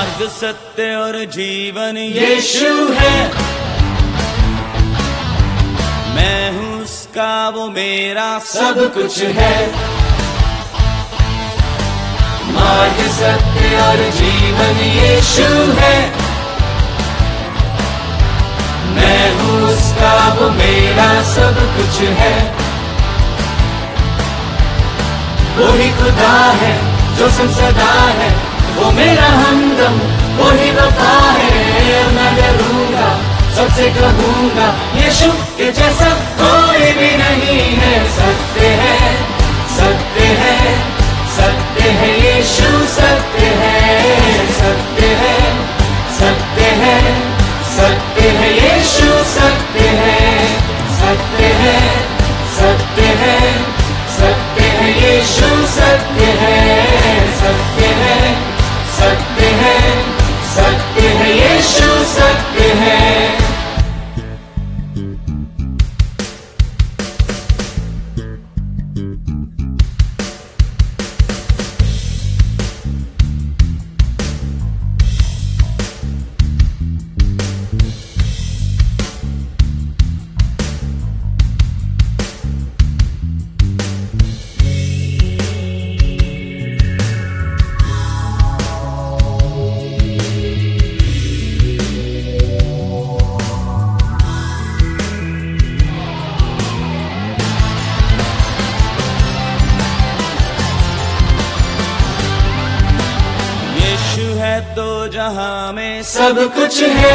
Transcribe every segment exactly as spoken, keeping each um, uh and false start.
मार्ग सत्य और जीवन यीशु है। मैं हूँ उसका, वो मेरा सब कुछ है। मार्ग सत्य और जीवन यीशु है। मैं हूँ उसका, वो मेरा सब कुछ है। वो ही खुदा है जो सदा है, वो मेरा हमदम, वो ही वफा है। मैं डरूंगा, सबसे कहूंगा, यीशु के जैसा कोई भी नहीं है। सत्य है, सत्य है, सत्य है, यीशु सत्य है। सत्य है, सत्य है, सत्य है, यीशु सत्य है। सत्य है, सत्य है, सत्य है, यीशु सत्य है। सत्य है, सत्य है, सत्य है, यीशु सत्य है। तो जहां में सब कुछ है,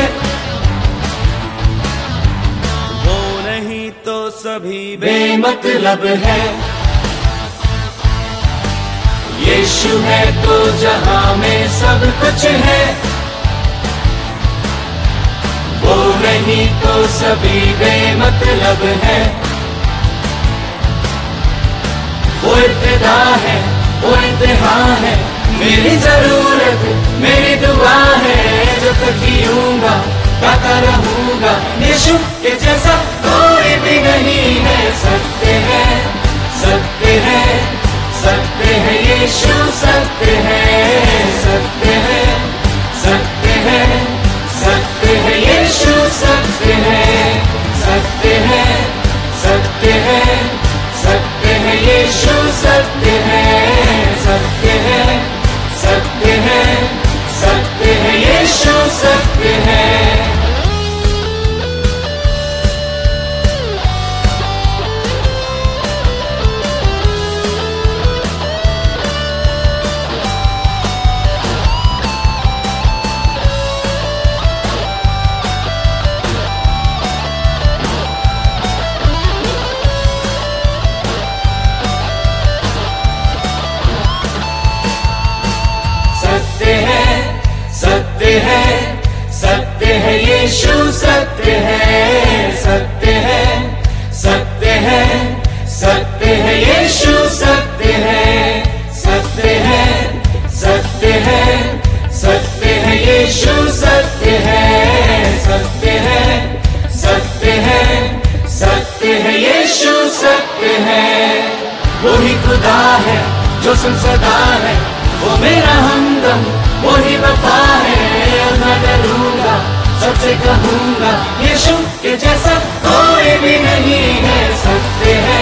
वो नहीं तो सभी बेमतलब है। यीशु है तो जहां में सब कुछ है, वो नहीं तो सभी बेमतलब है। वो इब्तिदा है, वो इंतहा है, मेरी जरूरत, मेरी दुआ है। जो तक जीऊंगा गाता रहूंगा, यीशु के जैसा कोई भी नहीं है। सत्य है, सत्य है, सत्य है, यीशु सत्य है। सत्य है, सत्य है, सत्य है, यीशु सत्य है। सत्य है, सत्य है, सत्य है, यीशु सत्य है। सत्य है, सत्य है, सत्य है, यीशु सत्य है। सत्य है, सत्य है, सत्य है, यीशु सत्य है। सत्य है, सत्य है, सत्य है, यीशु सत्य है। सत्य है, सत्य है, सत्य है, यीशु सत्य है। सत्य है, सत्य है, सत्य है, यीशु सत्य है। वो ही खुदा है जो सदा है, वो मेरा हमदम, वो ही वफा है। मैं डरूंगा, सबसे कहूंगा, यीशु के जैसा कोई भी नहीं है। सत्य है,